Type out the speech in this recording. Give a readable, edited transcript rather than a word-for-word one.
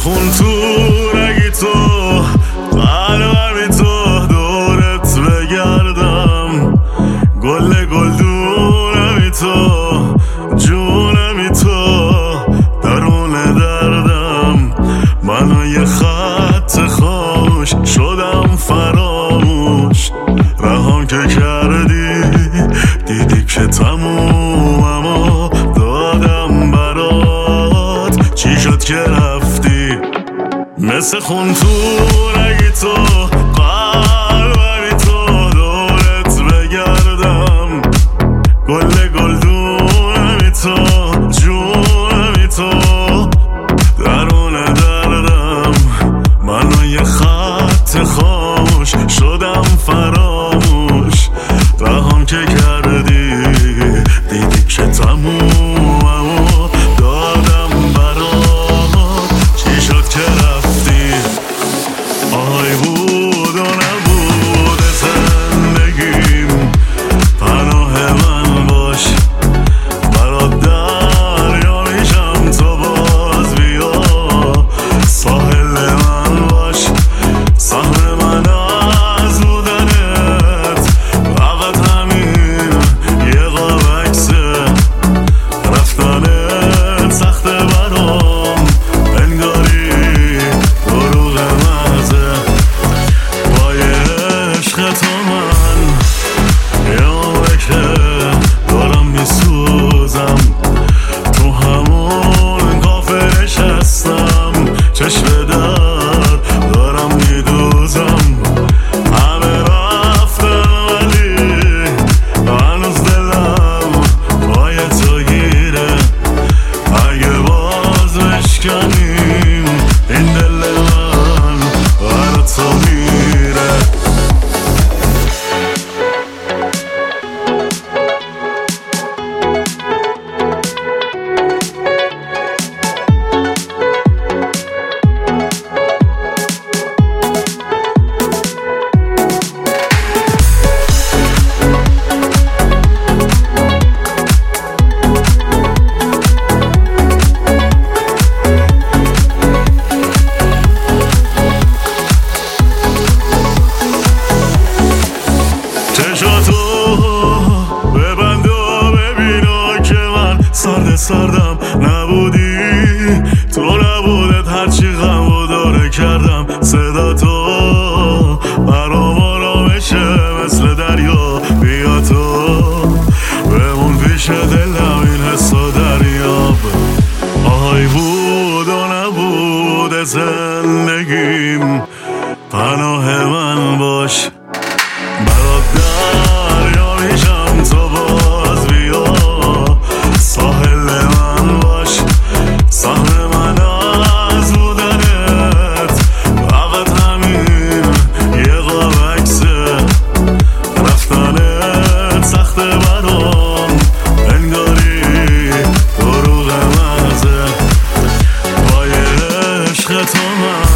خون تو رگی تو قلبمی تو دورت بگردم گل گلدونمی تو جونمی تو درون دردم منو یه خط خوش شدم فراموش رهام که کردی دیدی که تموممو دادم برات چی شد که رفتی مثل خون تو رگی تو قلبمی تو دورت بگردم گل گلدونمی تو جونمی تو درون دردم منو یه خط خاموش شدم فراموش رهام که کردی دیدی که تموممو دادم برات چی شد که رفتی آهای بود و نبود زندگیم پناه من باش برات دریا میشم تو باز بیا ساحل من باش سهم من از بودنت فقط همین یه قاب عکسه رفتنت سخته برام انگاری دروغ مزه وای عشق تو من یه عمره که دارم میسوزم تو همون کافه نشستم چشم در دارم میدوزم همه رفتن ولی هنوز دلم پای تو گیره اگه باز بشکنیم این دل من برا تو میره چشاتو ببند و ببینو که من سردم نبودی تو نبودت هرچی غم و داره کردم صدا تو برام آرامشه مثل دریا بیا تو بمون پیش دلم این حس و دریاب آهای بود و نبود زندگیم پناه من باش برات دریا میشم تو باز بیا ساحل من باش سهم من از بودنت فقط همین یه قاب عکسه رفتنت سخته برام انگاری دروغ مزه وای عشق تو من